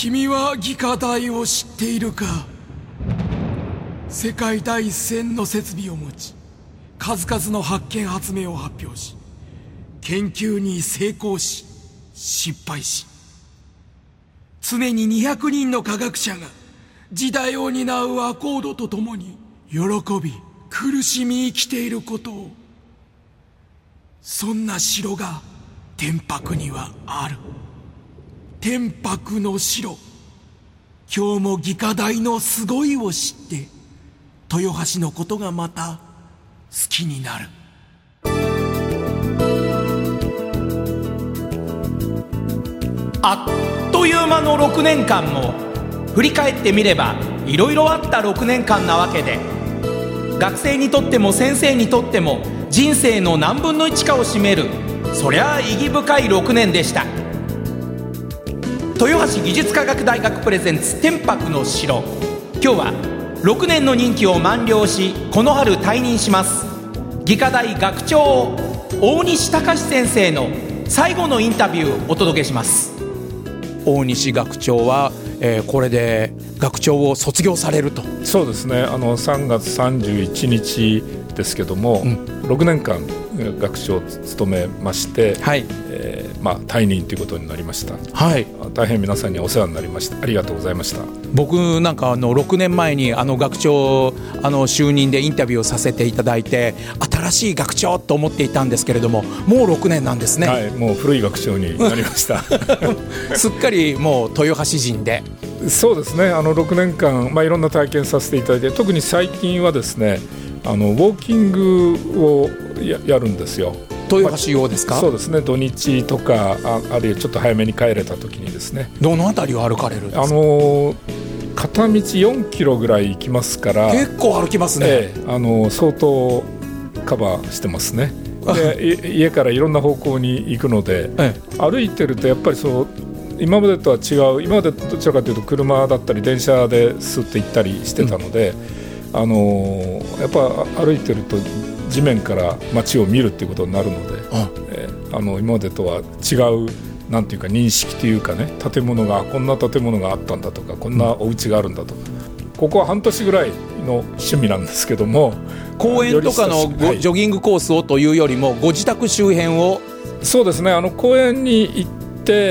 君は技科大を知っているか。世界第一線の設備を持ち、数々の発見発明を発表し、研究に成功し失敗し、常に200人の科学者が時代を担うアコードとともに喜び苦しみ生きていることを、そんな城が天白にはある。天白の城。今日も技科大のすごいを知って豊橋のことがまた好きになる。 あっという間の6年間も振り返ってみればいろいろあった6年間なわけで、学生にとっても先生にとっても人生の何分の1かを占める、そりゃあ意義深い6年でした。豊橋技術科学大学プレゼンツ天白の城。今日は6年の任期を満了し、この春退任します技科大学長大西隆先生の最後のインタビューをお届けします。大西学長は、これで学長を卒業されると。 そうですね、3月31日ですけども、6年間学長を務めまして、はい退任ということになりました、はい、大変皆さんにお世話になりました。ありがとうございました。 僕なんか6年前に学長就任でインタビューをさせていただいて、新しい学長と思っていたんですけれども、もう6年なんですね。 はい、もう古い学長になりましたすっかりもう豊橋人で。 そうですね、6年間、いろんな体験させていただいて、特に最近はですね、ウォーキングを やるんですよ。 豊橋用ですか？ そうですね、土日とか あるいはちょっと早めに帰れた時にですね。 どのあたりを歩かれるんですか？ 片道4キロぐらい行きますから、 結構歩きますね。 相当カバーしてますね。で家からいろんな方向に行くので、歩いてるとやっぱり今までとは違う。今までどちらかというと車だったり電車でスッと行ったりしてたので、やっぱ歩いてると地面から街を見るっていうことになるので、今までとは違うなんていうか認識というかね、建物がこんな建物があったんだとか、こんなお家があるんだとか、ここは半年ぐらいの趣味なんですけども、 公園とかのジョギングコースをというよりもご自宅周辺を。 そうですね、公園に行って、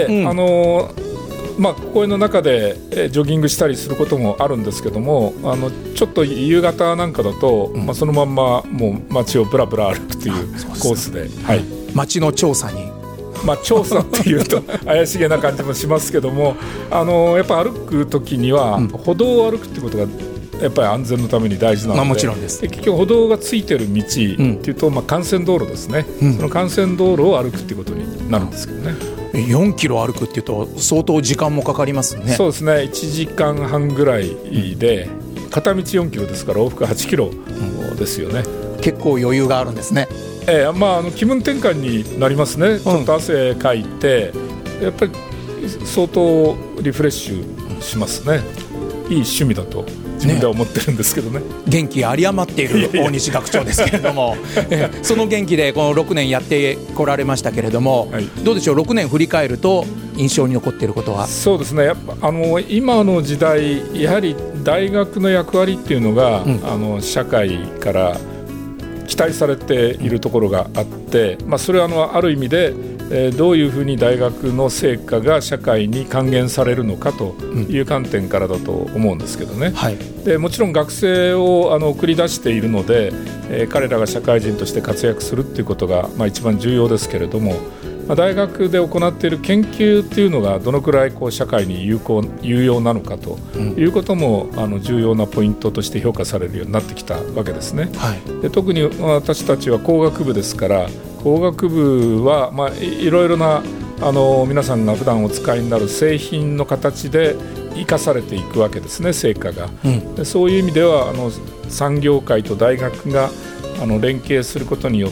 公園の中でジョギングしたりすることもあるんですけども、ちょっと夕方なんかだと、そのまんまもう街をブラブラ歩くというコースで、はい、 街の調査に、 調査っていうと怪しげな感じもしますけども、やっぱ歩くときには歩道を歩くっていうことがやっぱり安全のために大事なので、 もちろんです。 結局歩道がついてる道っていうと、幹線道路ですね、その幹線道路を歩くっていうことになるんですけどね。 4キロ歩くっていうと相当時間もかかりますね。 そうですね、1時間半ぐらいで、片道4キロですから往復8キロですよね。 結構余裕があるんですね。 気分転換になりますね。ちょっと汗かいて、やっぱり相当リフレッシュしますね。いい趣味だと自分では思ってるんですけどね。 元気有り余っている大西学長ですけれどもその元気でこの6年やってこられましたけれども、どうでしょう、6年振り返ると印象に残っていることは。 そうですね、やっぱ今の時代、やはり大学の役割っていうのが、社会から期待されているところがあって、それはある意味で、どういうふうに大学の成果が社会に還元されるのかという観点からだと思うんですけどね、でもちろん学生を送り出しているので、彼らが社会人として活躍するということが、一番重要ですけれども、大学で行っている研究というのがどのくらい社会に有用なのかということも、重要なポイントとして評価されるようになってきたわけですね、で特に私たちは工学部ですから、工学部はいろいろな皆さんが普段お使いになる製品の形で生かされていくわけですね、成果が、でそういう意味では産業界と大学が連携することによって、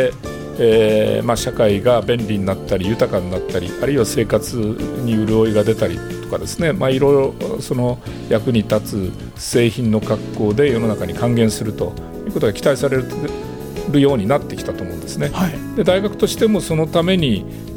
社会が便利になったり豊かになったり、あるいは生活に潤いが出たりとかですね、いろいろその役に立つ製品の格好で世の中に還元するということが期待されるようになってきたと思うんですね、で大学としてもそのために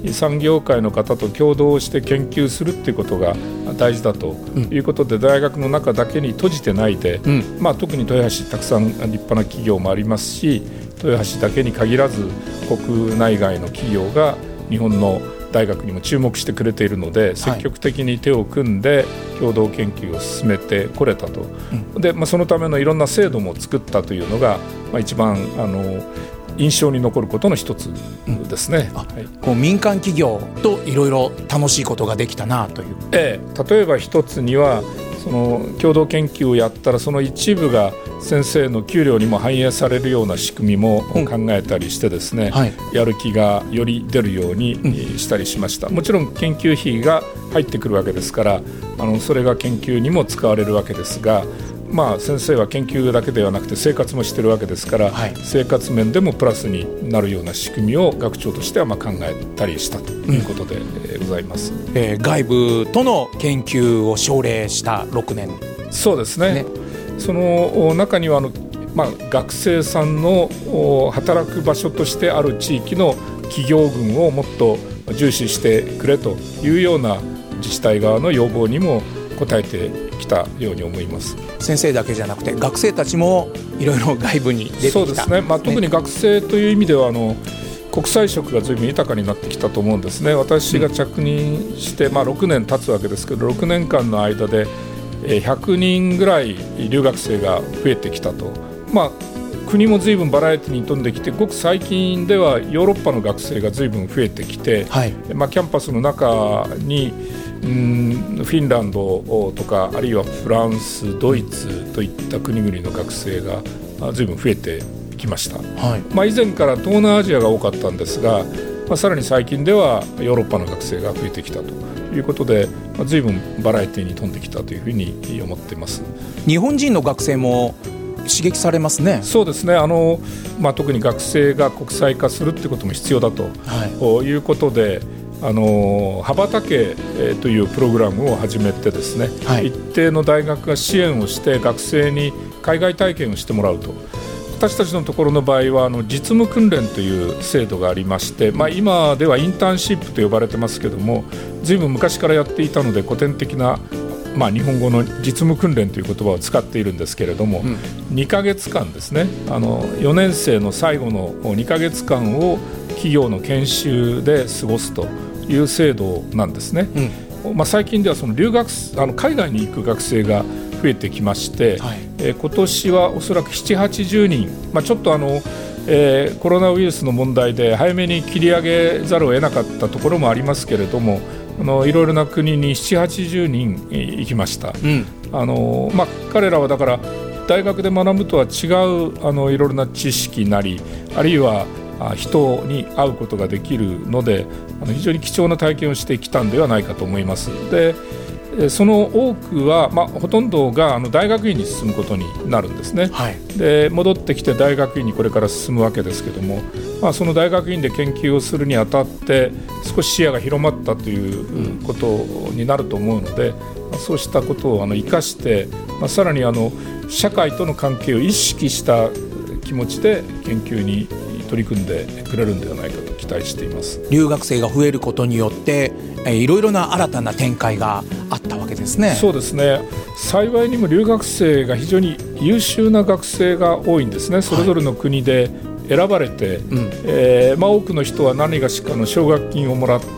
産業界の方と共同して研究するっていうことが大事だということで、大学の中だけに閉じてないで、特に豊橋たくさん立派な企業もありますし、豊橋だけに限らず国内外の企業が日本の大学にも注目してくれているので、積極的に手を組んで共同研究を進めてこれたと、でそのためのいろんな制度も作ったというのが、一番印象に残ることの一つですね。 こう民間企業といろいろ楽しいことができたなという、 例えば一つにはその共同研究をやったらその一部が先生の給料にも反映されるような仕組みも考えたりしてですね、やる気がより出るようにしたりしました。もちろん研究費が入ってくるわけですから、それが研究にも使われるわけですが、先生は研究だけではなくて生活もしているわけですから、生活面でもプラスになるような仕組みを学長としては考えたりしたということでございます。 外部との研究を奨励した6年。 そうですね。その中には学生さんの働く場所としてある地域の企業群をもっと重視してくれというような自治体側の要望にも応えてきたように思います。 先生だけじゃなくて学生たちもいろいろ外部に出てきた。 そうですね。特に学生という意味では国際色が随分豊かになってきたと思うんですね。私が着任して、6年経つわけですけど、6年間の間で100人ぐらい留学生が増えてきたと。国も随分バラエティに富んできて、ごく最近ではヨーロッパの学生が随分増えてきて、キャンパスの中にフィンランドとか、あるいはフランス、ドイツといった国々の学生が随分増えてきました。以前から東南アジアが多かったんですが、さらに最近ではヨーロッパの学生が増えてきたということで、随分バラエティに富んできたというふうに思っています。 日本人の学生も刺激されますね。 そうですね。特に学生が国際化するということも必要だと、いうことで、羽ばたけというプログラムを始めてですね、一定の大学が支援をして学生に海外体験をしてもらうと。私たちのところの場合は実務訓練という制度がありまして、今ではインターンシップと呼ばれてますけども、随分昔からやっていたので古典的な日本語の実務訓練という言葉を使っているんですけれども、2ヶ月間ですね、4年生の最後の2ヶ月間を企業の研修で過ごすという制度なんですね。最近ではその海外に行く学生が増えてきまして、今年はおそらく7、80人、ちょっとコロナウイルスの問題で早めに切り上げざるを得なかったところもありますけれども、いろいろな国に7、80人行きました。彼らはだから大学で学ぶとは違ういろいろな知識なり、あるいは人に会うことができるので、非常に貴重な体験をしてきたんではないかと思います。でその多くは、ほとんどが大学院に進むことになるんですね。で戻ってきて大学院にこれから進むわけですけども、その大学院で研究をするにあたって少し視野が広まったということになると思うので、そうしたことを生かして、さらに社会との関係を意識した気持ちで研究に取り組んでくれるんではないかと期待しています。 留学生が増えることによっていろいろな新たな展開があったわけですね。 そうですね。幸いにも留学生が非常に優秀な学生が多いんですね。それぞれの国で選ばれて、多くの人は何がしかの奨学金をもらって、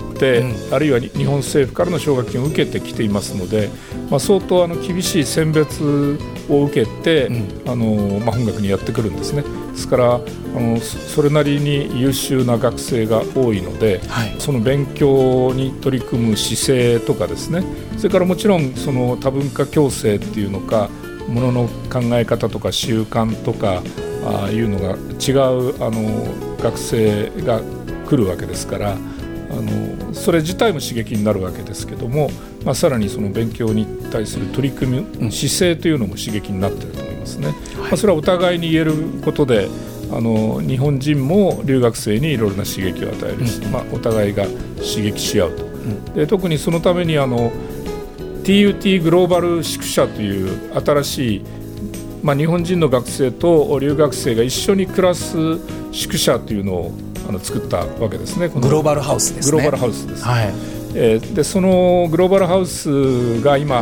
あるいは日本政府からの奨学金を受けてきていますので、相当厳しい選別を受けて、本学にやってくるんですね。ですからそれなりに優秀な学生が多いので、その勉強に取り組む姿勢とかですね、それからもちろんその多文化共生っていうのか、ものの考え方とか習慣とかいうのが違う学生が来るわけですから、それ自体も刺激になるわけですけども、さらにその勉強に対する取り組む姿勢というのも刺激になっていると思いますね。それはお互いに言えることで、日本人も留学生にいろいろな刺激を与えるし、お互いが刺激し合うと。で特にそのためにTUT グローバル宿舎という新しい、日本人の学生と留学生が一緒に暮らす宿舎というのを作ったわけですね。 グローバルハウスですね。 グローバルハウスです、 はい。 でそのグローバルハウスが今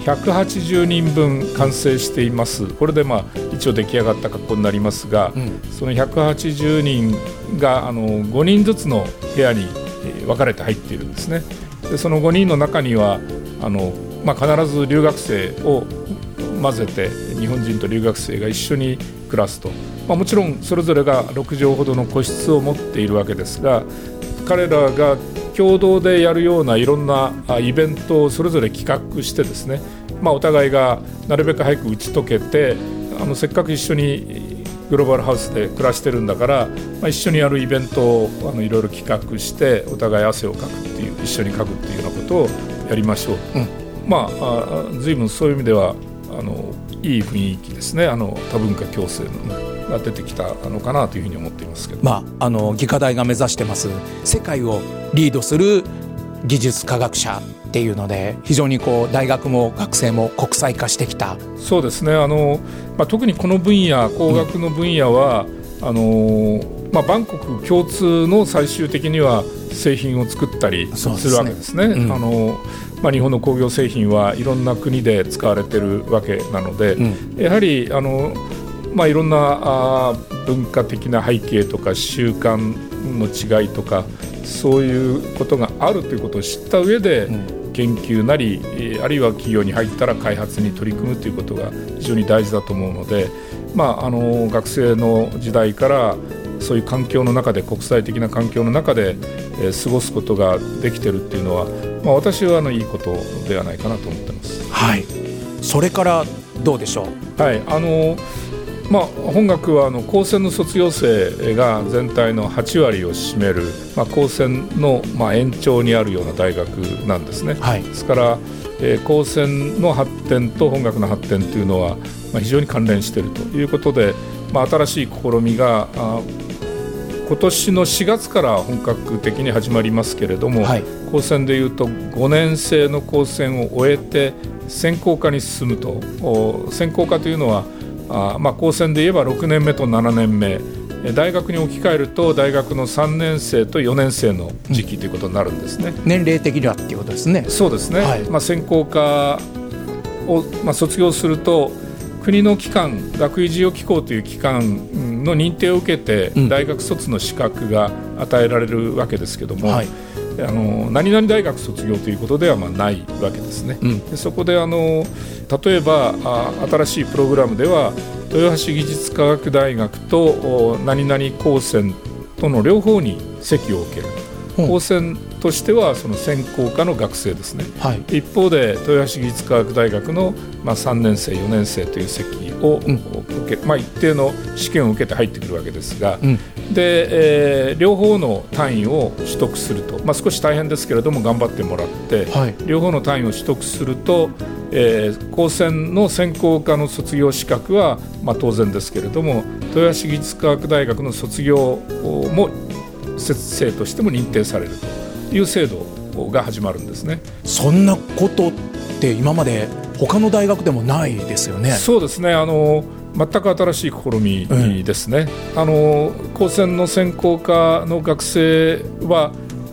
180人分完成しています。これで一応出来上がった格好になりますが、その180人が5人ずつの部屋に分かれて入っているんですね。でその5人の中には必ず留学生を混ぜて日本人と留学生が一緒に暮らすと、もちろんそれぞれが6畳ほどの個室を持っているわけですが、彼らが共同でやるようないろんなイベントをそれぞれ企画してですね、お互いがなるべく早く打ち解けて、せっかく一緒にグローバルハウスで暮らしてるんだから、一緒にやるイベントをいろいろ企画してお互い汗をかくっていう、一緒にかくっていうようなことをやりましょう。随分そういう意味ではいい雰囲気ですね。多文化共生が出てきたのかなというふうに思っていますけど、 技科大が目指してます世界をリードする技術科学者っていうので、非常に大学も学生も国際化してきた。 そうですね。特にこの分野、工学の分野は、万国共通の最終的には製品を作ったりするわけですね。日本の工業製品はいろんな国で使われているわけなので、やはりいろんな文化的な背景とか習慣の違いとか、そういうことがあるということを知った上で、研究なりあるいは企業に入ったら開発に取り組むということが非常に大事だと思うので、学生の時代からそういう環境の中で、国際的な環境の中で、過ごすことができているっていうのは、私はいいことではないかなと思っています。 はい。それからどうでしょう。 はい。本学は高専の卒業生が全体の8割を占める、高専の延長にあるような大学なんですね。 はい。 ですから、高専の発展と本学の発展というのは、非常に関連しているということで、新しい試みが今年の4月から本格的に始まりますけれども、高専でいうと5年生の高専を終えて専攻科に進むと。専攻科というのは高専で言えば6年目と7年目、大学に置き換えると大学の3年生と4年生の時期ということになるんですね。 年齢的にはっていうことですね。 そうですね。専攻科を、卒業すると国の機関、学位授与機構という機関の認定を受けて大学卒の資格が与えられるわけですけども、何々大学卒業ということではないわけですね。でそこで例えば新しいプログラムでは豊橋技術科学大学と何々高専との両方に席を受ける。高専としてはその専攻科の学生ですね。一方で豊橋技術科学大学の3年生4年生という席を受け、一定の試験を受けて入ってくるわけですが、で両方の単位を取得すると、少し大変ですけれども頑張ってもらって、両方の単位を取得すると、高専の専攻科の卒業資格は、当然ですけれども豊橋技術科学大学の卒業も生としても認定されるという制度が始まるんですね。 そんなことって今まで他の大学でもないですよね。 そうですね。全く新しい試みですね。高専の専攻科の学生は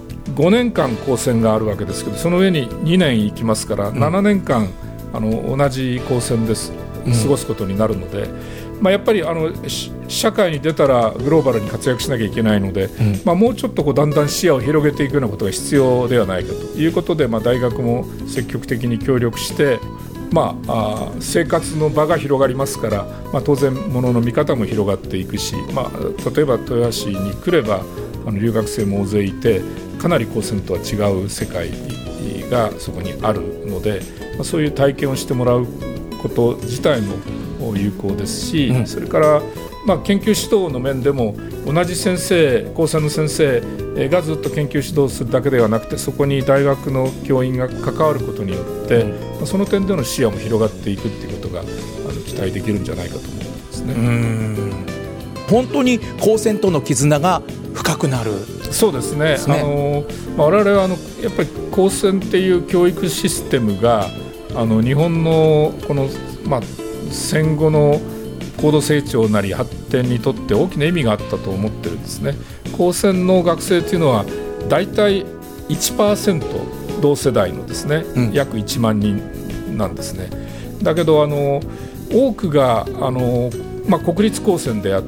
5年間高専があるわけですけど、その上に2年行きますから、7年間同じ高専です過ごすことになるので、やっぱり社会に出たらグローバルに活躍しなきゃいけないので、もうちょっとだんだん視野を広げていくようなことが必要ではないかということで、大学も積極的に協力して、生活の場が広がりますから、当然物の見方も広がっていくし、例えば豊橋に来れば留学生も大勢いて、かなり高専とは違う世界がそこにあるので、そういう体験をしてもらうこと自体も有効ですし、それから研究指導の面でも同じ先生、高専の先生がずっと研究指導するだけではなくて、そこに大学の教員が関わることによって、その点での視野も広がっていくということが期待できるんじゃないかと思うんですね。 本当に高専との絆が深くなる。 そうですね。我々はやっぱり高専っていう教育システムが日本のこの、戦後の高度成長なり発展にとって大きな意味があったと思ってるんですね。 高専の学生というのはだいたい 1% 同世代のですね、約1万人なんですね。だけど多くが国立高専であって、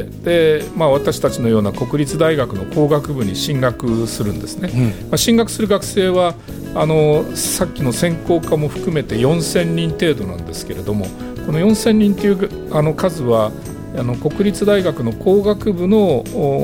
で、私たちのような国立大学の工学部に進学するんですね。進学する学生はさっきの専攻科も含めて4000人程度なんですけれども、この4000人という数は国立大学の工学部の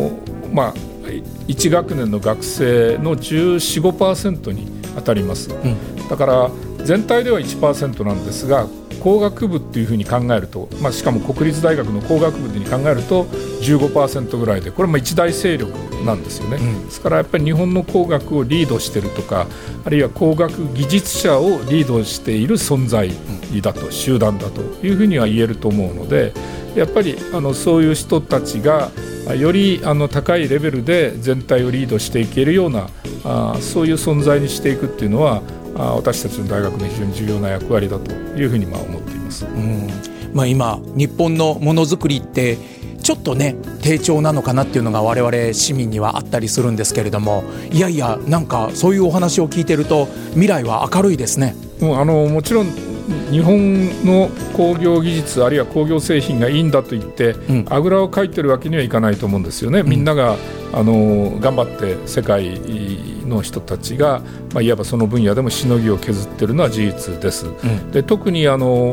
1学年の学生の 14-15% に当たります。だから全体では 1% なんですが、工学部っていうふうに考えると、しかも国立大学の工学部に考えると 15% ぐらいで、これも一大勢力なんですよね。ですからやっぱり日本の工学をリードしているとか、あるいは工学技術者をリードしている存在だと、集団だというふうには言えると思うので、やっぱりそういう人たちがより高いレベルで全体をリードしていけるようなそういう存在にしていくっていうのは、私たちの大学の非常に重要な役割だというふうに思っています。 今日本のものづくりってちょっとね低調なのかなっていうのが我々市民にはあったりするんですけれども、いやいや、なんかそういうお話を聞いてると未来は明るいですね。 もちろん日本の工業技術あるいは工業製品がいいんだと言って、あぐらをかいてるわけにはいかないと思うんですよね。みんなが頑張って世界の人たちが、いわばその分野でもしのぎを削っているのは事実です。で、特に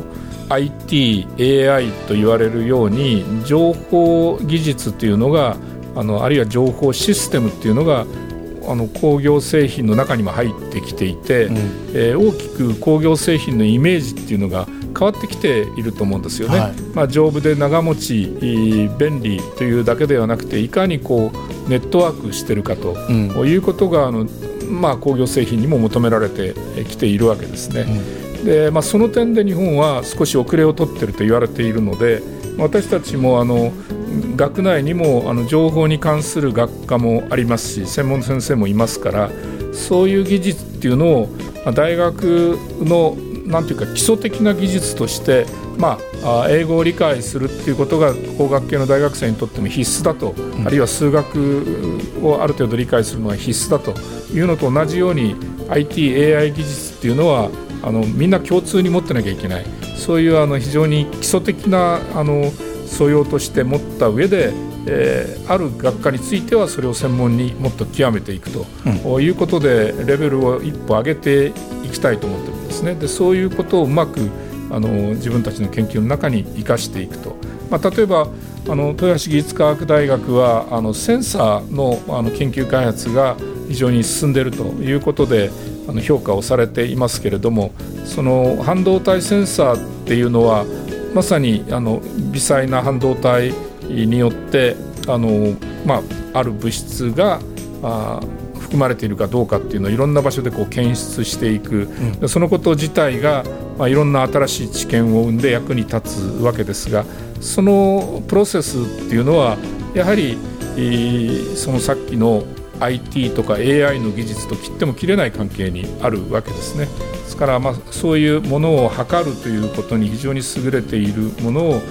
IT、AI と言われるように情報技術というのがあるいは情報システムというのが工業製品の中にも入ってきていて、大きく工業製品のイメージっていうのが変わってきていると思うんですよね。丈夫で長持ち、便利というだけではなくて、いかにネットワークしてるかということが工業製品にも求められてきているわけですね。で、その点で日本は少し遅れを取っていると言われているので、私たちも学内にも情報に関する学科もありますし、専門の先生もいますから、そういう技術っていうのを大学のなんていうか基礎的な技術として、英語を理解するっていうことが工学系の大学生にとっても必須だと、あるいは数学をある程度理解するのが必須だというのと同じように IT、AI 技術っていうのはみんな共通に持ってなきゃいけない、そういう非常に基礎的な素養として持った上で、ある学科についてはそれを専門にもっと極めていくということで、レベルを一歩上げていきたいと思っているんですね。で、そういうことをうまく自分たちの研究の中に生かしていくと、例えば豊橋技術科学大学はセンサーの研究開発が非常に進んでいるということで評価をされていますけれども、その半導体センサーっていうのはまさに微細な半導体によってある物質が含まれているかどうかっていうのをいろんな場所で検出していく、そのこと自体がいろんな新しい知見を生んで役に立つわけですが、そのプロセスっていうのはやはりそのさっきの IT とか AI の技術と切っても切れない関係にあるわけですね。ですからそういうものを測るということに非常に優れているものを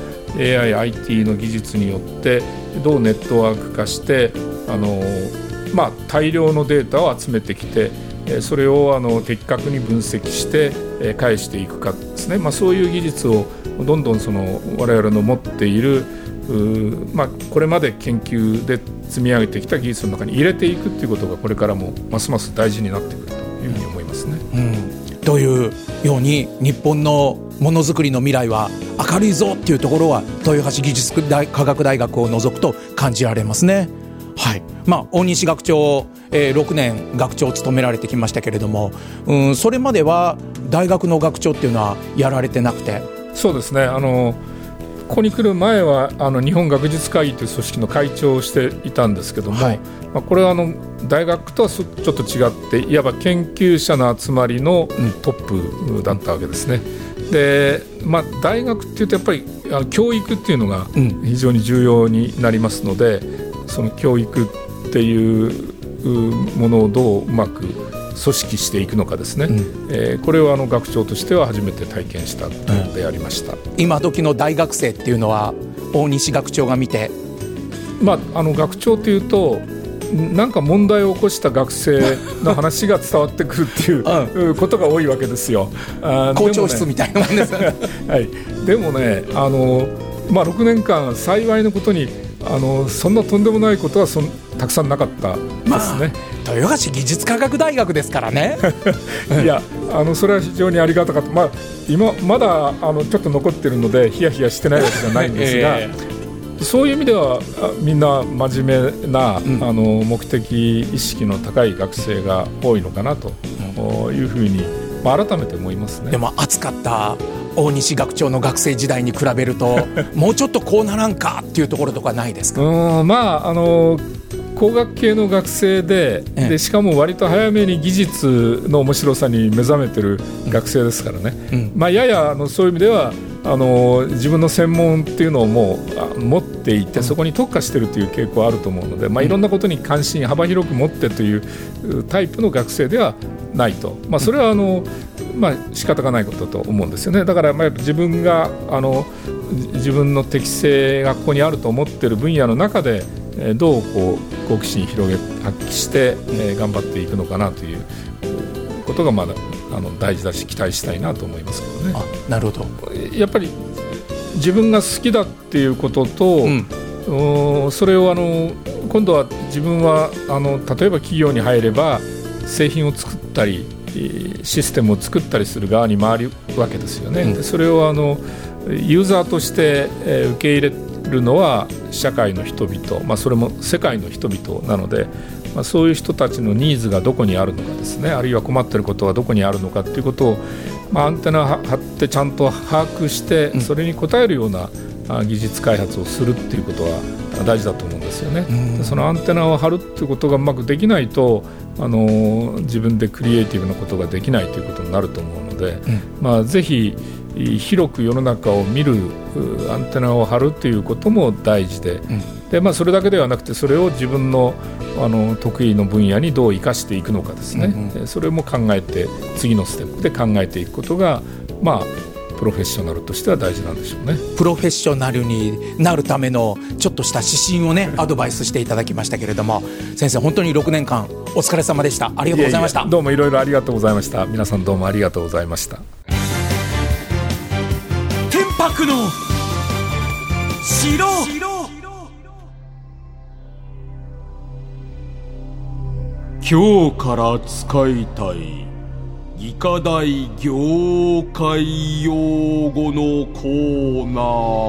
AI、IT の技術によってどうネットワーク化して大量のデータを集めてきて、それを的確に分析して返していくかですね。そういう技術をどんどん我々の持っているこれまで研究で積み上げてきた技術の中に入れていくということがこれからもますます大事になってくるというふうに思いますね。 というように日本のものづくりの未来は明るいぞっていうところは豊橋技術科学大学を除くと感じられますね。はい。大西学長、6年学長を務められてきましたけれども、それまでは大学の学長っていうのはやられてなくて。 そうですね。ここに来る前は日本学術会議という組織の会長をしていたんですけども、これは大学とはちょっと違っていわば研究者の集まりのトップだったわけですね。で、大学っていうとやっぱり教育っていうのが非常に重要になりますので、その教育っていうものをどううまく組織していくのかですね、これを学長としては初めて体験したのでありました。 今時の大学生っていうのは大西学長が見て学長というとなんか問題を起こした学生の話が伝わってくるっていうことが多いわけですよ。 校長室みたいなもんですねはい、でもね6年間幸いのことにそんなとんでもないことはたくさんなかったですね。 豊橋技術科学大学ですからねいやそれは非常にありがたかった。今まだちょっと残ってるのでヒヤヒヤしてないわけじゃないんですが、そういう意味ではみんな真面目な、目的意識の高い学生が多いのかなというふうに、改めて思いますね。 でも熱かった大西学長の学生時代に比べるともうちょっとこうならんかっていうところとかないですか？ 工学系の学生でしかも割と早めに技術の面白さに目覚めてる学生ですからね、ややそういう意味では自分の専門っていうのをもう持っていてそこに特化してるという傾向あると思うので、いろんなことに関心幅広く持ってというタイプの学生ではないと、それは仕方がないことだと思うんですよね。だから自分が自分の適性がここにあると思っている分野の中でどう好奇心発揮して頑張っていくのかなということが大事だし期待したいなと思いますけどね。 なるほど。 やっぱり自分が好きだっていうことと、それを今度は自分は例えば企業に入れば製品を作ったりシステムを作ったりする側に回るわけですよね。でそれをユーザーとして受け入れるのは社会の人々、それも世界の人々なので、そういう人たちのニーズがどこにあるのかですね、あるいは困っていることがどこにあるのかということを、アンテナを張ってちゃんと把握してそれに応えるような技術開発をするっていうことは大事だと思うんですよね。でそのアンテナを張るっていうことがうまくできないと自分でクリエイティブなことができないということになると思うので、ぜひ広く世の中を見るアンテナを張るということも大事で、それだけではなくてそれを自分の得意の分野にどう生かしていくのかですね、それも考えて次のステップで考えていくことがプロフェッショナルとしては大事なんでしょうね。 プロフェッショナルになるためのちょっとした指針をねアドバイスしていただきましたけれども、先生本当に6年間お疲れ様でした。ありがとうございました。 どうもいろいろありがとうございました。皆さんどうもありがとうございました。 天白の城。今日から使いたい技科大業界用語のコーナ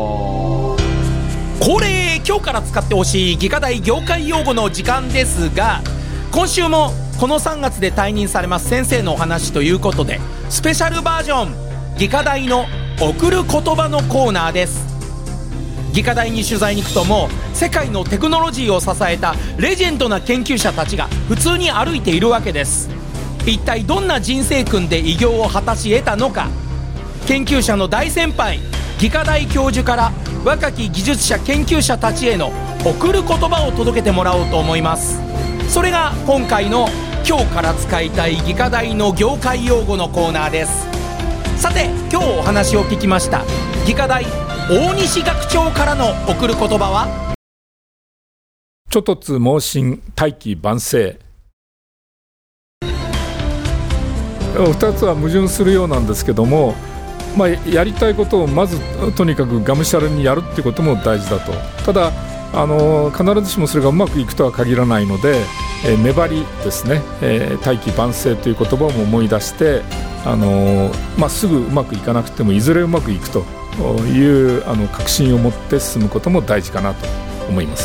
ー。 恒例今日から使ってほしい技科大業界用語の時間ですが、今週もこの3月で退任されます先生のお話ということでスペシャルバージョン技科大の送る言葉のコーナーです。技科大に取材に行くともう世界のテクノロジーを支えたレジェンドな研究者たちが普通に歩いているわけです。一体どんな人生訓で偉業を果たし得たのか、研究者の大先輩技科大教授から若き技術者研究者たちへの送る言葉を届けてもらおうと思います。それが今回の今日から使いたい技科大の業界用語のコーナーです。さて今日お話を聞きました技科大大西学長からの送る言葉は、 諸突猛進大器晩成。2つは矛盾するようなんですけども、やりたいことをまずとにかくがむしゃらにやるってことも大事だと。ただ必ずしもそれがうまくいくとは限らないので、粘りですね、大器晩成という言葉も思い出して、すぐうまくいかなくてもいずれうまくいくという確信を持って進むことも大事かなと思います。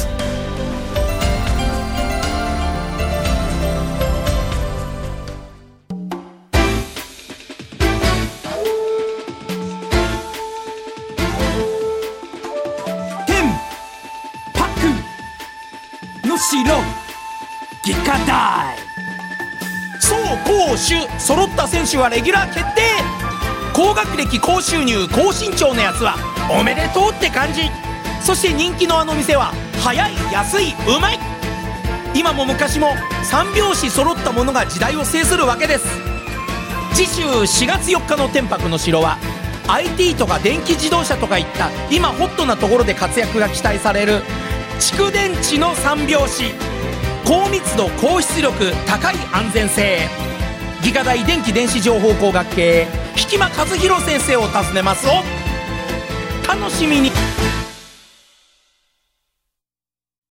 城技科大走攻守揃った選手はレギュラー決定。高学歴高収入高身長のやつはおめでとうって感じ。そして人気のあの店は早い安いうまい。今も昔も三拍子揃ったものが時代を制するわけです。次週4月4日の天白の城は IT とか電気自動車とかいった今ホットなところで活躍が期待される蓄電池の3拍子、高密度高出力高い安全性、技科大電気電子情報工学系引間和弘先生を訪ねます。お楽しみに。